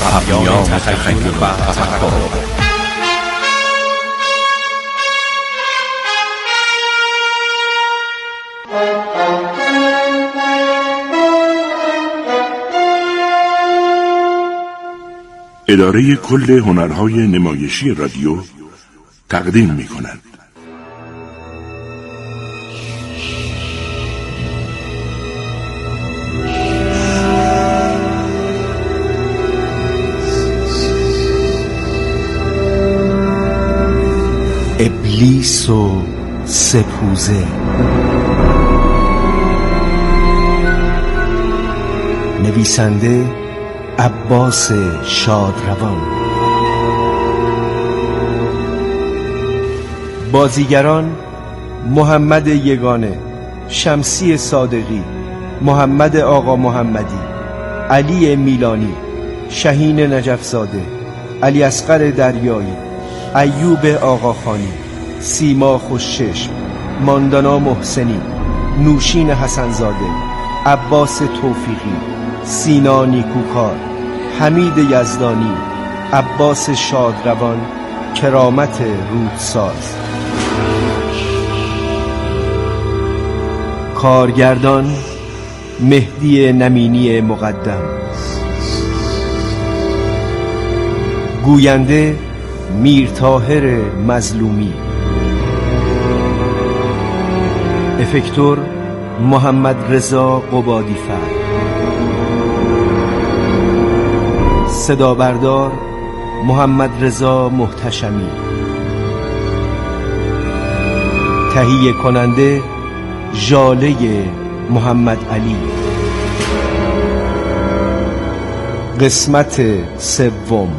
هفتیان تخیل و تفکر. اداره کل هنرهای نمایشی رادیو تقدیم می‌کند. ابلیس و سپوزه. نویسنده عباس شادروان. بازیگران: محمد یگانه، شمسی صادقی، محمد آقا محمدی، علی میلانی، شهین نجفزاده، علی اصغر دریایی، ایوب آقاخانی، سیما خوشچشم، ماندانا محسنی، نوشین حسنزاده، عباس توفیقی، سینا نیکوکار، حمید یزدانی، عباس شادروان، کرامت رودساز. کارگردان: مهدی نمینی مقدم. گوینده: میرطاهر مظلومی. افکتور: محمد رضا قبادی‌فر. صدا بردار: محمد رضا محتشمی. تهیه کننده: ژاله محمد علی. قسمت سوم.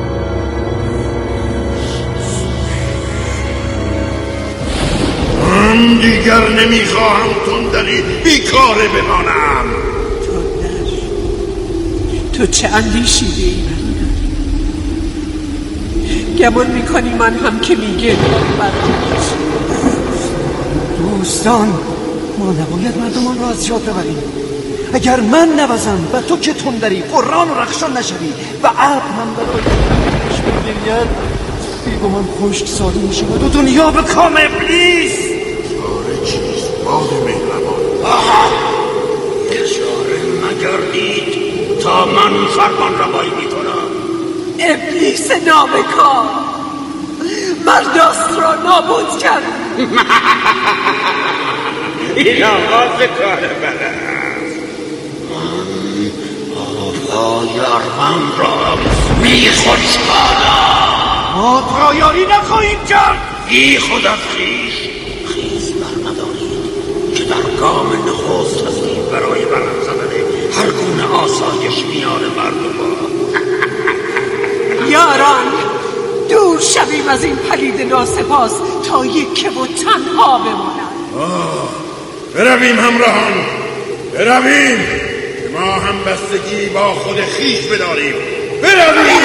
من دیگر نمیخواهم تندری بیکاره بمانم. تو چه اندیشیده ای؟ گمان میکنی من هم که میگه دوستان، ما نباید مردمان را از یاد ببریم. اگر من نوزم و تو که تندری قرآن و رخشان نشوی و ابر هم برای کشم بگرید، بیگمان خشک سالی میشود و دنیا به کام ابلیس. چاره چیست باد مهربان؟ اشاره مگردید تا من فرمان روایی میکنم. ابلیس نابکار، مرداست را نابود کرد. این آغاز کار بد است. من آوای ارمن را میخشکانم. ما پایاری نخواهیم کرد. بی خود از خیز برندارید که در گام نخست هستید برای برم زدن هر گونه آسایش میان مردمان. یاران، دور شویم از این پلید ناسپاس تا یکه و تنها بمانند. برویم همراهان، برویم که ما هم بستگی با خود خویش بداریم. برویم.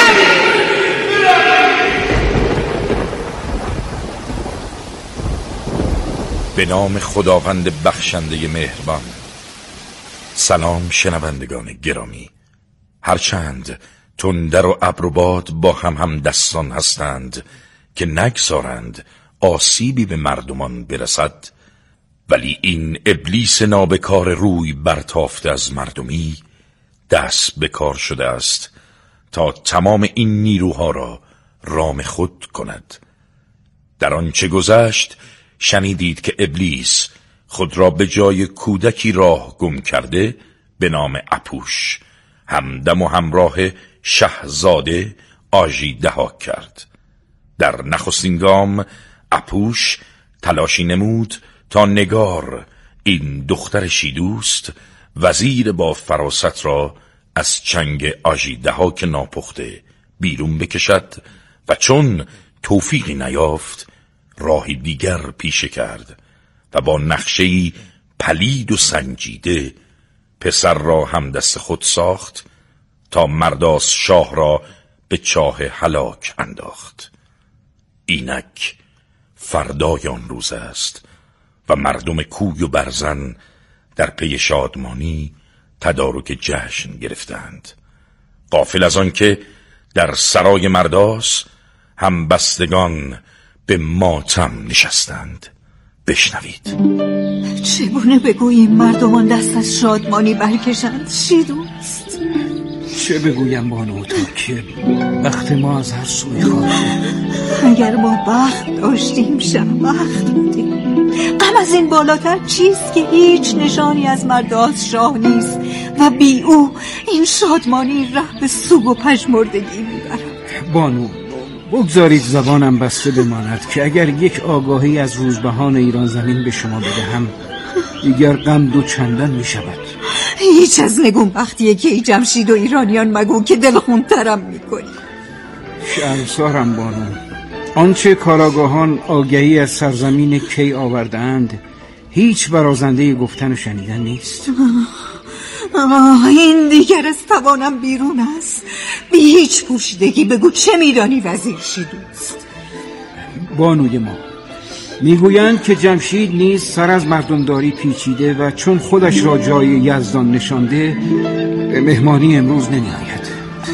به نام خداوند بخشنده مهربان. سلام شنوندگان گرامی. هرچند تندر و ابر و باد با هم دستان هستند که نگذارند آسیبی به مردمان برسد، ولی این ابلیس نابکار روی برتافته از مردمی دست به کار شده است تا تمام این نیروها را رام خود کند. در آنچه گذشت شنیدید که ابلیس خود را به جای کودکی راه گم کرده به نام اپوش همدم و همراه شهزاده آژیدها کرد. در نخستین گام اپوش تلاشی نمود تا نگار، این دختر شیدوست، وزیر با فراست را از چنگ آژیدها ناپخته بیرون بکشد و چون توفیقی نیافت راهی دیگر پیشه کرد و با نقشه‌ای پلید و سنجیده پسر را هم دست خود ساخت تا مرداس شاه را به چاه هلاک انداخت. اینک فردای آن روز است و مردم کوی و برزن در پی شادمانی تدارک جشن گرفتند. غافل از آن که در سرای مرداس هم بستگان به ماتم نشستند. بشنوید. چگونه بگوییم مردمان دست از شادمانی برکشند شیدوست؟ چه بگویم بانو تا که بخت ما از هر سوی خواهد. اگر ما بخت داشتیم شهبخت بودیم. غم از این بالاتر چیست که هیچ نشانی از مرداس شاه نیست و بی او این شادمانی ره به سوگ و پژمردگی میبرد. بانو بگذارید زبانم بسته بماند که اگر یک آگاهی از روزبهان ایران زمین به شما بدهم دیگر غم دو چندان می شود. هیچ از نگونبختیه که جمشید و ایرانیان مگو که دلخونترم می کنی. شرمسارم بانو. آنچه کاراگاهان آگهی از سرزمین کی آوردند هیچ برازنده گفتن و شنیدن نیست. این دیگر از توانم بیرون است. بی هیچ پوشیدگی بگو چه میدانی وزیر شیدوست؟ بانوی ما میگویند که جمشید نیز سر از مردمداری پیچیده و چون خودش را جای یزدان نشانده به مهمانی امروز نمی آید.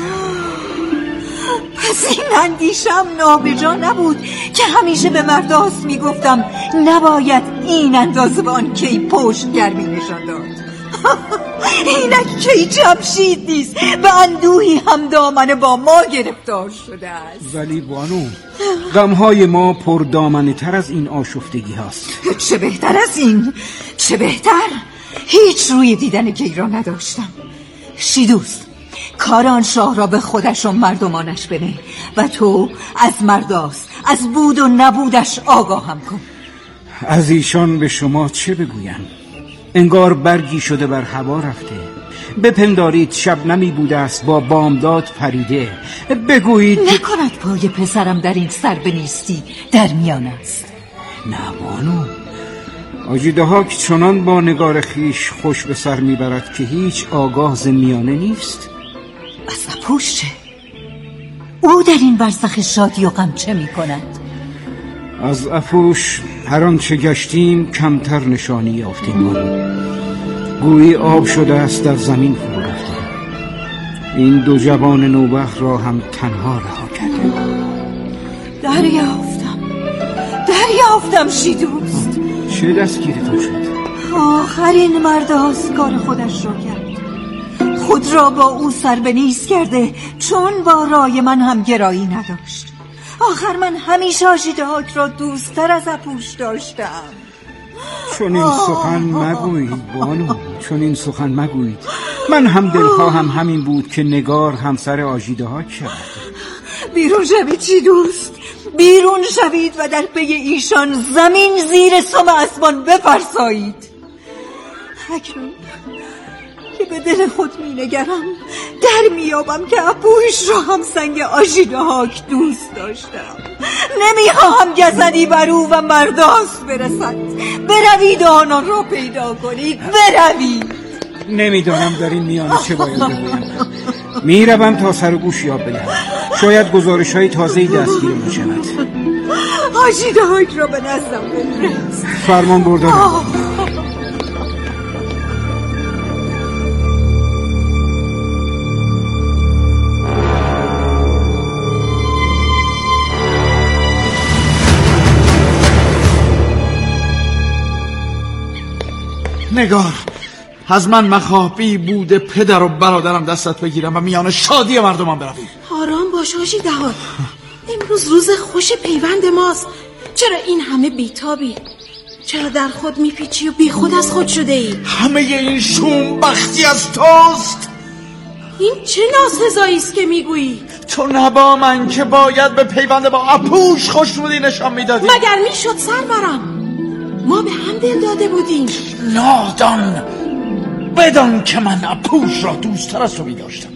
پس این اندیشم نابجا نبود که همیشه به مرداس میگفتم نباید این اندازه به آن کی پشت گرمی نشان داد. اینک کی جمشید نیست و اندوهی هم دامنه با ما گرفتار شده است. ولی بانو غمهای ما پر دامنه تر از این آشفتگی هست. چه بهتر از این؟ چه بهتر؟ هیچ روی دیدن کی را نداشتم. شیدوست کاران شاه را به خودش و مردمانش بنه و تو از مرداس از بود و نبودش آگاهم کن. از ایشان به شما چه بگویم؟ انگار برگی شده بر هوا رفته. بپندارید شبنمی بوده است با بامداد پریده. بگویید نکند پای پسرم در این سر بنیستی در میان است. نه بانو آجی دهاک چنان با نگار خیش خوش به سر میبرد که هیچ آگاه ز میانه نیست. از اپوش چه؟ او در این برزخ شادی و غم چه میکند؟ از اپوش هر آنچه گشتیم کمتر نشانی یافتیم. گویی آب شده است در زمین فرو رفته. این دو جوان نوبخت را هم تنها رها کرده. دریافتم شیدوست. چه دستگیرتون شد؟ آخرین مرداس کار خودش را کرد. خود را با او سر به نیست کرده چون با رای من هم گرایی نداشت. آخر من همیشه آژیدهاک را دوست‌تر از اپوش داشتم. چون این سخن مگویید بانو، چون این سخن مگویید. من هم دلخواهم همین بود که نگار همسر آژیدهاک شود. بیرون شوید شیدوست، بیرون شوید و در پی ایشان زمین زیر سم اسبان بفرسایید. اکنون که به دل خود می نگرم در میابم که اپوش را هم سنگ آژیدهاک دوست داشتم. نمیخواهم گزندی بر او و مرداس برسد. بروید آنان را پیدا کنید، بروید. نمیدانم در این میانه چه باید بگویم. میروم تا سر و گوش یاب بدهم. شاید گزارش های تازه‌ای دستگیر می شود. آژیدهاک را به نزدم بفرست. فرمان بردارم. نگار، از من مخابی بوده پدر و برادرم دستت بگیرم و میان شادی مردمان برویم. آرام باش آژیدهاک، امروز روز خوش پیوند ماست. چرا این همه بیتابی؟ چرا در خود میپیچی و بی خود از خود شده ای؟ همه این شوم بختی از توست. این چه ناسزایی است که میگویی؟ تو نبا من که باید به پیوند با اپوش خوشنودی نشان میدادی. مگر میشد سرورم؟ ما به هم دل داده بودیم. نادان، بدان که من اپوش را دوست‌تر از تو می‌داشتم.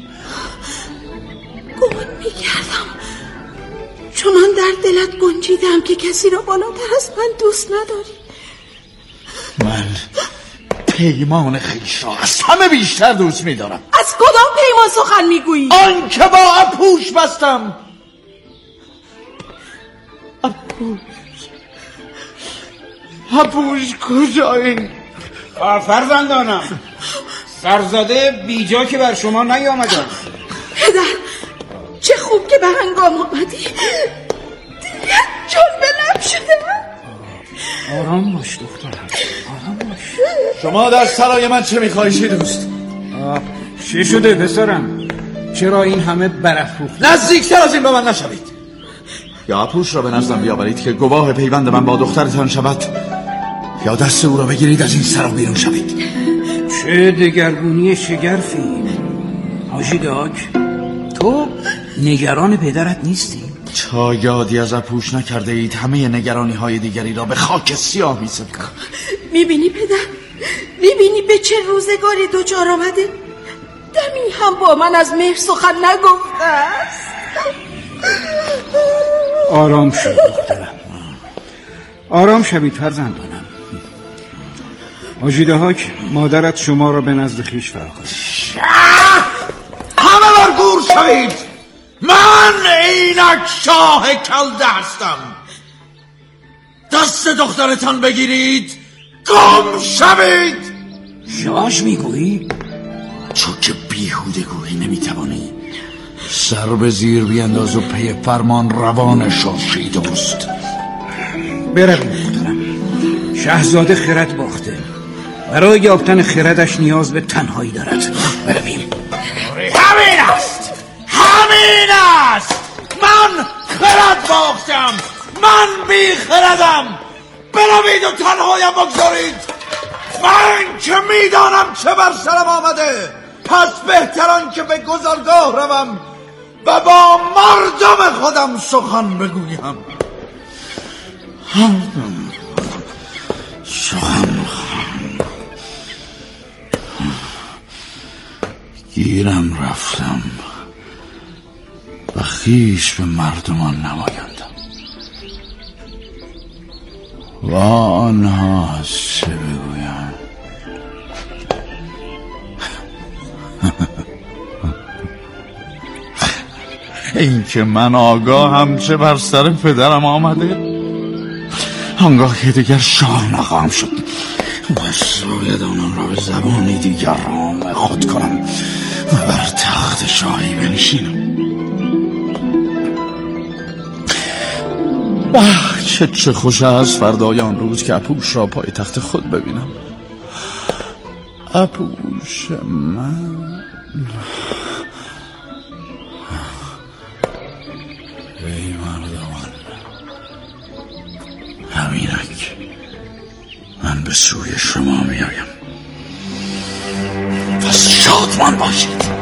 گمان می‌کردم چنان در دلت گنجیدم که کسی را بالاتر از من دوست نداری. من پیمان خویش را از همه بیشتر دوست می‌دارم. از کدام پیمان سخن می‌گویی؟ آن که با اپوش بستم. اپوش کجایی؟ فرزندانم، سرزاده بیجا که بر شما نیامده. پدر چه خوب که به هنگام آمدی. دیگه جل به لب شدم. آرام باش دخترم، آرام باش. شما در سرای من چه میخواهی دوست؟ چه شده پسرم؟ چرا این همه برافروخت؟ نزدیکتر از این به من نشوید. یا اپوش را به نزدم بیاورید که گواه پیوند من با دخترتان شود، یا دست او را بگیرید از این سرا بیرون شوید. چه دگرگونی شگرفی. حاجی داک، تو نگران پدرت نیستی؟ تا یادی از اپوش نکرده اید همه نگرانی های دیگری را به خاک سیاه می سپرم. میبینی پدر؟ میبینی به چه روزگاری دوچار آمده؟ دمی هم با من از مهر سخن نگفته است. آرام شد دخترم، آرام شوید فرزندانم. حاجی دهاک، مادرت شما را به نزد خویش فراخواست. همه بر گور شوید. من اینک شاه کلده هستم. دست دخترتان بگیرید، گم شوید. شاش میگویی؟ چون که بیهوده گویی نمیتوانی. سر به زیر بینداز و پی فرمان روان شاشی دوست. برویم دخترم، شاهزاده خرد باخته، برای یافتن خردش نیاز به تنهایی دارد. برویم. همین است، همین است. من خرد باختم، من بی خردم. بروید و تنهایم بگذارید. من که میدانم چه بر سرم آمده، پس بهتران که به گذرگاه روم و با مردم خودم سخن بگویم. سخن گیرم رفتم و خویش به مردمان نمایندم و آنها چه بگویم. این که من آگاهم چه بر سر پدرم آمده، آنگاه که دیگر شاه نخواهم شد و باید آنان را به زبانی دیگر رام خود کنم و بر تخت شاهی بنشینم. چه خوش است فردای آن روز که اپوش را پای تخت خود ببینم. اپوش من، ای مردمان، همینک من به سوی شما میایم. پس شادمان باشید.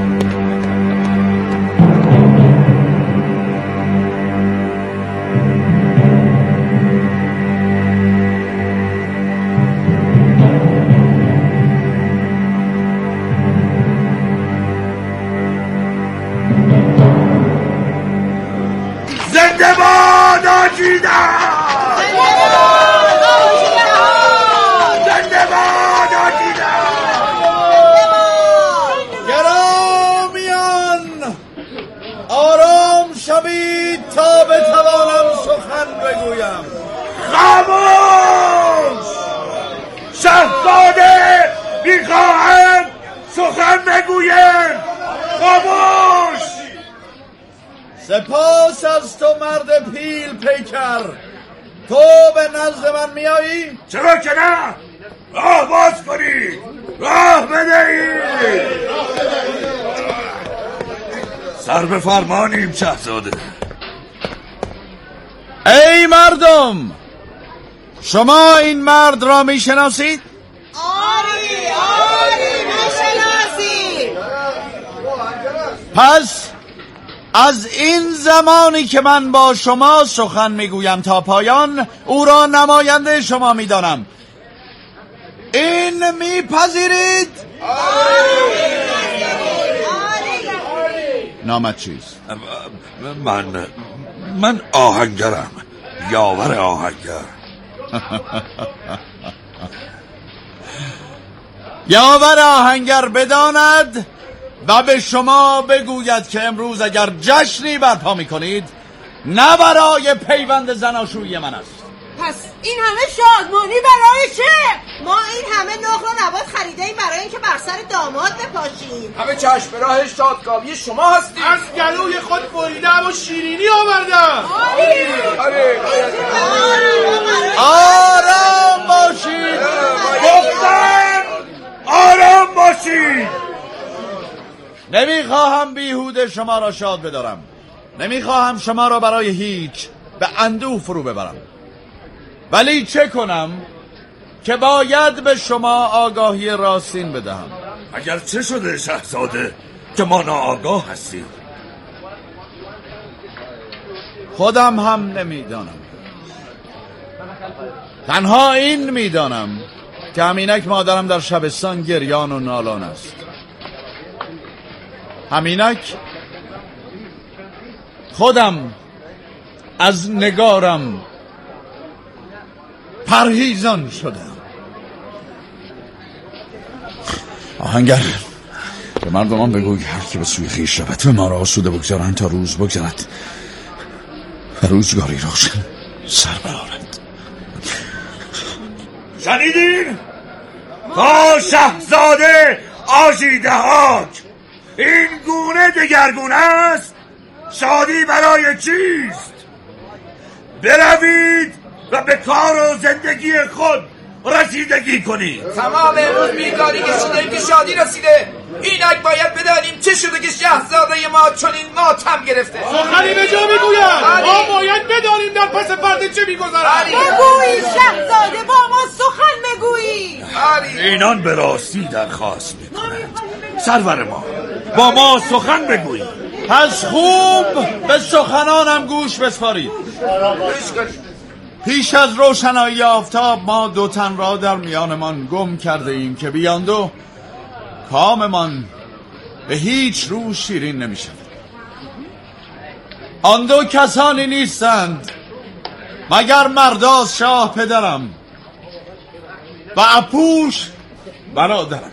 زنده باد آجیدان! زنده باد آجیدان! گرامیان، آرام شوید تا بتوانم سخن بگویم. خاموش! شاهزاده میخواهد سخن بگوید. خاموش! سپاس از تو مرد پیل پیکر. تو به نزد من میایی؟ چرا که نه؟ راه باز کنید، راه بدهید. سر به فرمانیم شاهزاده. ای مردم، شما این مرد را میشناسید؟ آری میشناسید. پس از این زمانی که من با شما سخن میگویم تا پایان، او را نماینده شما میدانم. این میپذیرید؟ نامت چیست؟ من آهنگرم، یاور آهنگر. یاور آهنگر بداند و به شما بگوید که امروز اگر جشنی برپا میکنید، نه برای پیوند زناشویی من است، پس این همه شادمانی برای چه؟ ما این همه نخل و نبات خریدیم برای اینکه بر سر داماد بپاشیم. همه چشم به راه شادکامی شما هستیم. از گلوی خود بریدم و شیرینی آوردم. آرام باشید. گفتم آرام باشید. نمیخواهم بیهوده شما را شاد بدارم. نمیخواهم شما را برای هیچ به اندوه فرو ببرم. ولی چه کنم که باید به شما آگاهی راستین بدهم. اگر چه شده شاهزاده که ما ناآگاه هستیم؟ خودم هم نمیدانم. تنها این میدانم که همینک مادرم در شبستان گریان و نالان است. همینک خودم از نگارم پرهیزان شدم. آهنگر به مردمان بگوی هر که به سوی خویش رود ما را آسوده بگذارند تا روز بگذرد و روزگاری روشن سر برآرد. شنیدین؟ تا شاهزاده آژیده‌هاک این گونه دگرگونه است، شادی برای چیست؟ بروید و به کار و زندگی خود رسیدگی کنید. تمام امروز بیگاری کشیدیم که شادی رسیده. اینک باید بدانیم چه شده که شاهزاده ما چنین ماتم گرفته. سخنی به جا میگوید. ما باید بدانیم در پس پرده چه میگذرد. بگویی شاهزاده، با ما سخن بگویی. اینان به راستی درخواست میکنند سرور ما با ما سخن بگویید. پس خوب به سخنانم گوش بسپارید. پیش از روشنایی آفتاب ما دو تن را در میانمان گم کرده ایم که بیان دو کاممان به هیچ رو شیرین نمی شود. آن دو کسانی نیستند مگر مرداز شاه پدرم و اپوش برادرم.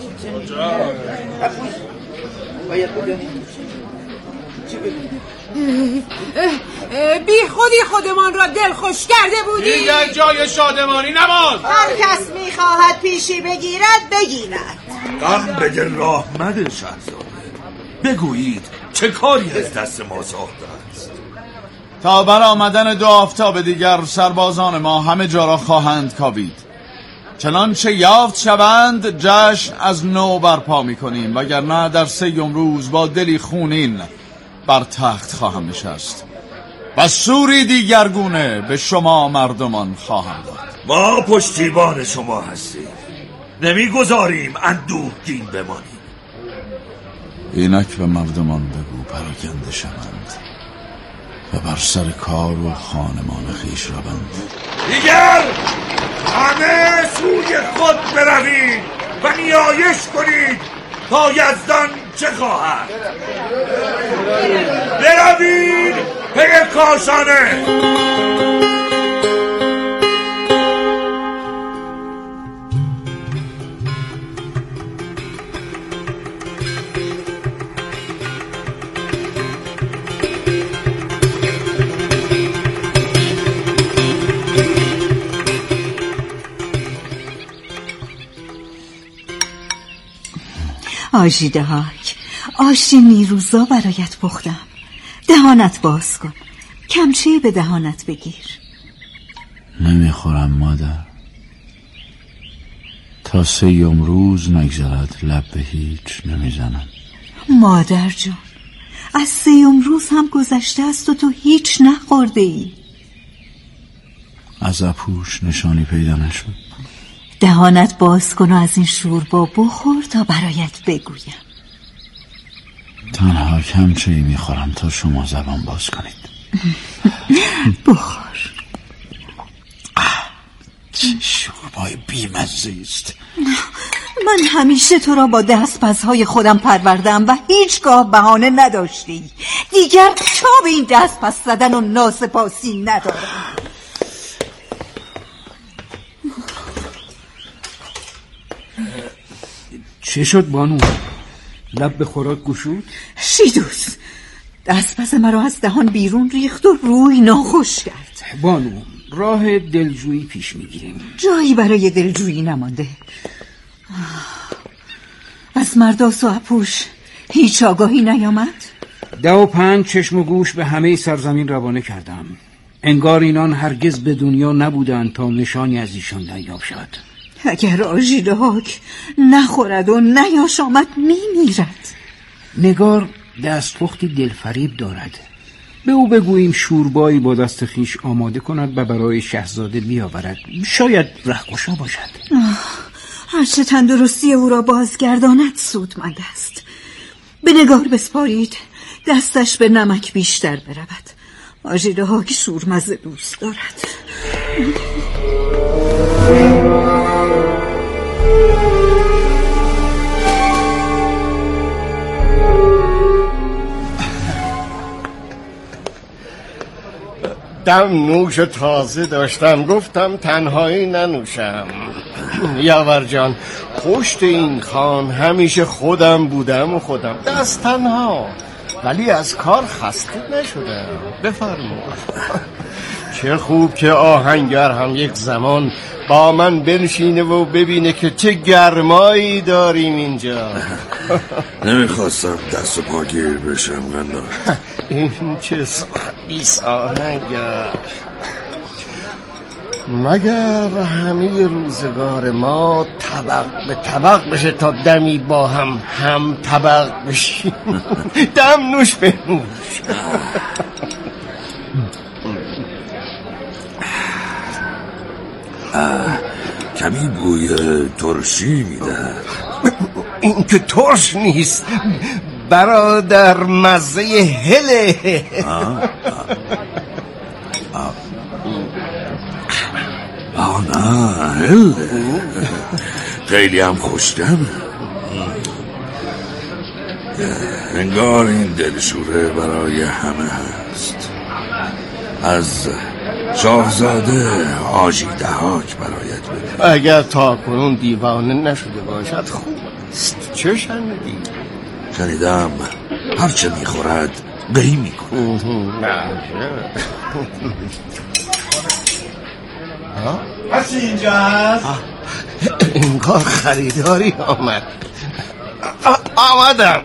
بی خودی خودمان را دلخوش کرده بودی. دیگر جای شادمانی نماند. هر کس میخواهد پیشی بگیرد بگیرد. غم به دل راه مده شاهزاده. بگویید چه کاری از دست ما ساخته است. تا برآمدن دو آفتاب دیگر سربازان ما همه جا را خواهند کاوید. چنانچه یافت شوند جشن از نو برپا می‌کنیم، وگرنه در 3 روز با دلی خونین بر تخت خواهم نشست و سوری دیگرگونه به شما مردمان خواهم داد. ما پشتیبان شما هستیم، نمیگذاریم اندوهگین بمانیم. اینک به مردمان بگو پراکنده شوند و بر سر کار و خانمان خویش روند. دیگر همه سوی خود بروید و نیایش کنید تا یزدان چه خواهد. بروید پی کاشانه. آژیده‌هاک، آش نیروزا برایت پختم. دهانت باز کن، کمچه‌ای به دهانت بگیر. نمیخورم مادر. تا 3 روز نگذرد لب به هیچ نمیزنم. مادر جان، از 3 روز هم گذشته است و تو هیچ نخورده ای. از اپوش نشانی پیدا نشد. دهانت باز کن و از این شوربا بخور تا برایت بگویم. تنها کمچه‌ای میخورم تا شما زبان باز کنید. بخور. چه شوربای بیمزه است. من همیشه تو را با دستپزهای خودم پروردم و هیچگاه بهانه نداشتی. دیگر تاب این دستپز زدن و ناسپاسی ندارم. چه شد بانو؟ لب به خوراک گشود؟ شیدوس دستپز مرا از دهان بیرون ریخت و روی ناخوش کرد. بانو راه دلجویی پیش میگیریم. جایی برای دلجویی نمانده. از مرداس و اپوش هیچ آگاهی نیامد؟ 15 چشم و گوش به همه سرزمین روانه کردم. انگار اینان هرگز به دنیا نبودند تا نشانی از ایشان دریافت شد. اگر آژیره‌هاک نخورد و نیاشامد میمیرد. نگار دستپختی دلفریب دارد. به او بگوییم شوربایی با دست خیش آماده کند و برای شهزاده بیاورد. شاید رهگشا باشد. هرچه تندرستی او را بازگرداند سودمند است. به نگار بسپارید دستش به نمک بیشتر برود. آژیره‌هاک شورمزه دوست دارد. دم نوش تازه داشتم، گفتم تنهایی ننوشم. یاور جان، پشت این خان همیشه خودم بودم و خودم دست تنها، ولی از کار خسته نشدم. بفرمایید. چه خوب که آهنگر هم یک زمان با من بنشینه و ببینه که چه گرمایی داریم اینجا. نمیخواستم دست و پا گیر بشم قندار. این چه بیس آهنگر. مگر همه روزگار ما طبق به طبق بشه تا دمی با هم طبق بشیم. دم نوش به نوش. کمی بوی ترشی میده. این که ترش نیست برادر، مزه هله. نه هله، خیلی هم خوشگمه. انگار این دلشوره برای همه هست. از شاهزاده آژیره‌هاک برایت بده. اگر تا کنون دیوانه نشده باشد خوب است. چه شنیدی؟ شنیدم هرچه میخورد قی میکنه. کسی اینجا هست؟ انگار خریداری آمدم.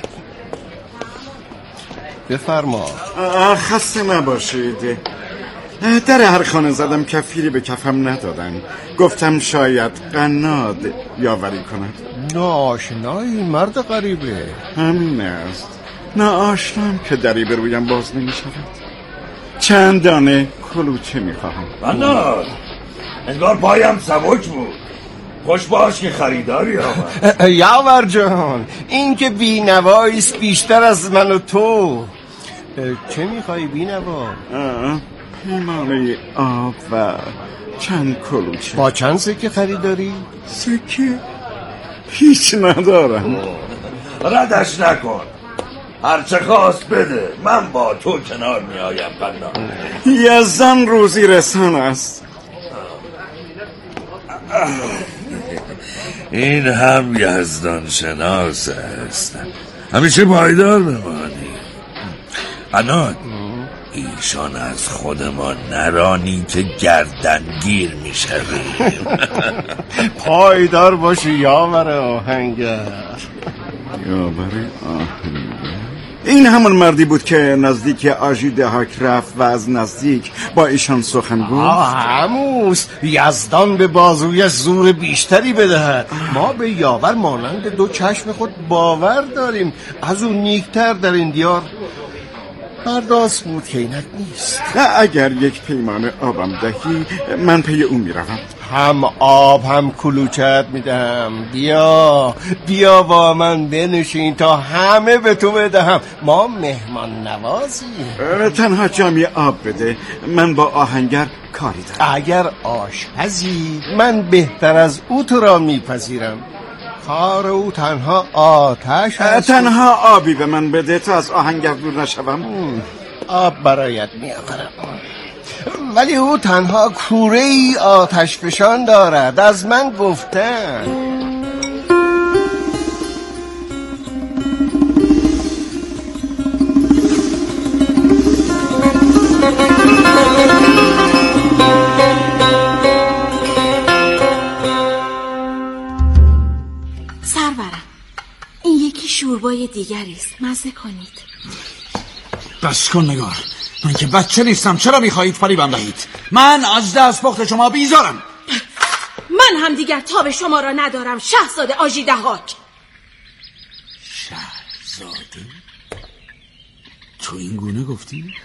بفرما. خسته نباشید. در هر خانه زدم، کفیری به کفم ندادن. گفتم شاید قناد یاوری کند. ناآشنایی مرد غریبه. همین است، ناآشنام که دری به رویم باز نمی شود. چند دانه کلوچه می خواهم. قناد، انگار پایم سبک بود. خوش باش که خریداری آمد. یاور جان، این که بینواییست بیشتر از من و تو. چه میخوایی بینوا؟ پیمانه آب و چند کلوچه. با چند سکه خریداری؟ سکه؟ هیچ ندارم. ردش نکن، هرچه خواست بده، من با تو کنار میایم. قناد، یزدان روزی رسان است. این هم یزدان شناس است. همیشه پایدار بمانی. قناد، ایشان از خودمان نرانی که گردنگیر میشویم. پایدار باشی یاور آهنگر. یاور آهنگر؟ این همون مردی بود که نزدیک آژیره‌هاک رفت و از نزدیک با ایشان سخن گفت؟ هموس. یزدان به بازویش زور بیشتری بدهد. ما به یاور مانند دو چشم خود باور داریم. از اون نیکتر در این دیار مرداس بود که اینک نیست. اگر یک پیمانه آبم دهی من پی او میروم. هم آب هم کلوچت میدهم. بیا با من بنشین تا همه به تو بدهم. ما مهمان نوازیم. تنها جامی آب بده، من با آهنگر کاری دارم. اگر آشپزی من بهتر از او تو را میپذیرم. کار او تنها آتش است. تنها آبی به من بده تا از آهنگر دور نشوم. آب برایت میآورم، ولی او تنها کوره ای آتش فشان دارد. از من گفتن. شوربای دیگری است، مزه کنید. بس کن نگار، من که بچه نیستم. چرا میخواهید فریبم دهید؟ من از دستپخت شما بیزارم. من هم دیگر تاب شما را ندارم شاهزاده آژیدهاک. شاهزاده؟ تو این گونه گفتی؟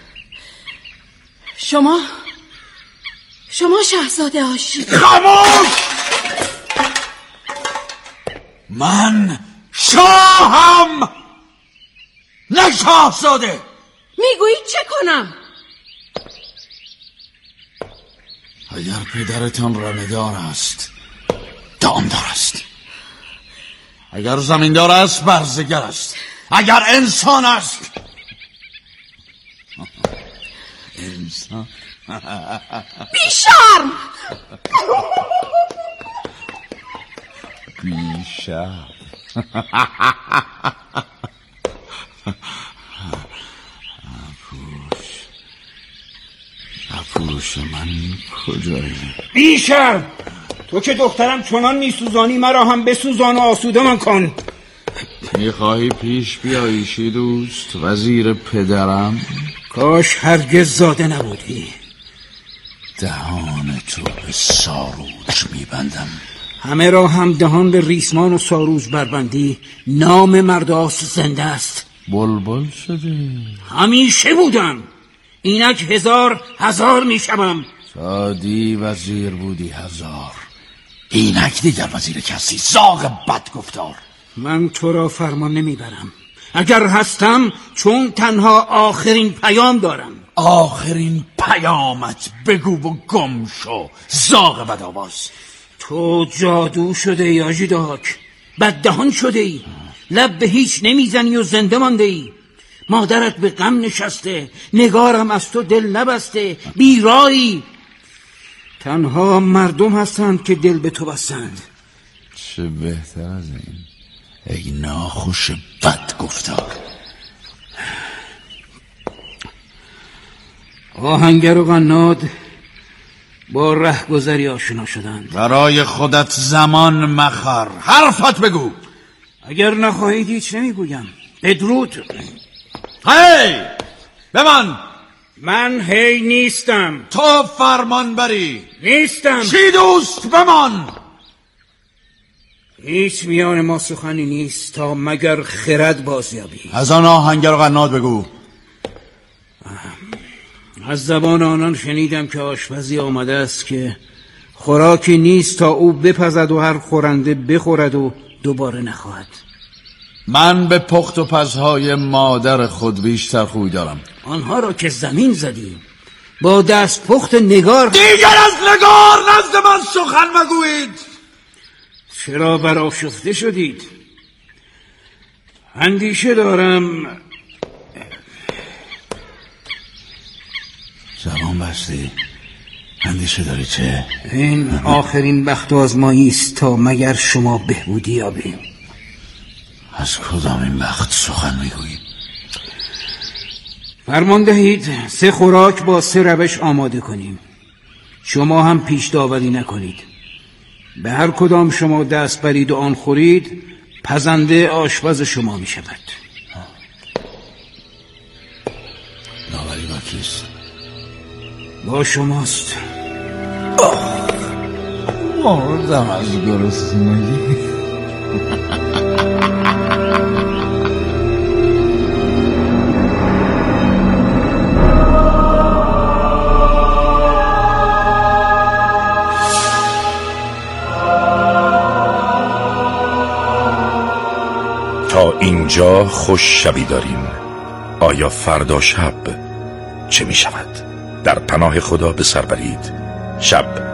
شما شاهزاده آژیدهاک. خاموش! من شاهم، نه شاهزاده. میگویی چه کنم؟ اگر پدرتان رمه‌دار است، دامدار است. اگر زمیندار است، برزگر است. اگر انسان است، انسان. بیشرم! بیشرم. اپوش من کجایی؟ بیشرم! تو که دخترم چنان میسوزانی، مرا هم بسوزان و آسوده من کن. میخواهی پیش بیایی شیدوست وزیر پدرم؟ کاش هرگز زاده نبودی. دهان تو به ساروج میبندم. همه را هم دهان به ریسمان و ساروج بربندی. نام مرداس زنده است. بلبل شدی؟ همیشه بودم، اینک هزار میشم. سادی وزیر بودی 1000، اینک دیگر وزیر کسی. زاغ بد گفتار. من تو را فرمان نمیبرم. اگر هستم چون تنها آخرین پیام دارم. آخرین پیامت بگو و گم شو، زاغ بد آواز. تو جادو شده ای آژیدهاک، بددهان شده ای، لب به هیچ نمیزنی و زنده مانده ای. مادرت به غم نشسته، نگارم از تو دل نبسته، بیرایی. تنها مردم هستند که دل به تو بستند. چه بهتر از این ای ناخوش بد گفتار. آهنگر و قناد با رهگذری آشنا شدند. برای خودت زمان مخر، حرفت بگو. اگر نخواهید هیچ نمیگویم. بدرود. هی من هی نیستم. تو فرمان بری نیستم. چی دوست بمان. هیچ میان ما سخنی نیست تا مگر خرد بازیابی. از آن آهنگر و قناد بگو. از زبان آنان شنیدم که آشپزی آمده است که خوراکی نیست تا او بپزد و هر خورنده بخورد و دوباره نخواهد. من به پخت و پزهای مادر خود بیشتر خوی دارم. آنها را که زمین زدی با دست پخت نگار. دیگر از نگار نزد من سخن مگویید. چرا برآشفته شدید؟ اندیشه دارم. زبان بستی. اندیشه داری چه؟ این آخرین بخت آزمایی است تا مگر شما بهبودی یابیم. از کدام این بخت سخن میگویید؟ فرمان دهید 3 خوراک با 3 روش آماده کنیم. شما هم پیش داوری نکنید. به هر کدام شما دست برید و آن خورید، پزنده آشپز شما می شود. داوری با کیست؟ با شماست. مردم از گرسنگی. تا اینجا خوش شبی داریم. آیا فردا شب چه می شود؟ در پناه خدا به سر برید. شب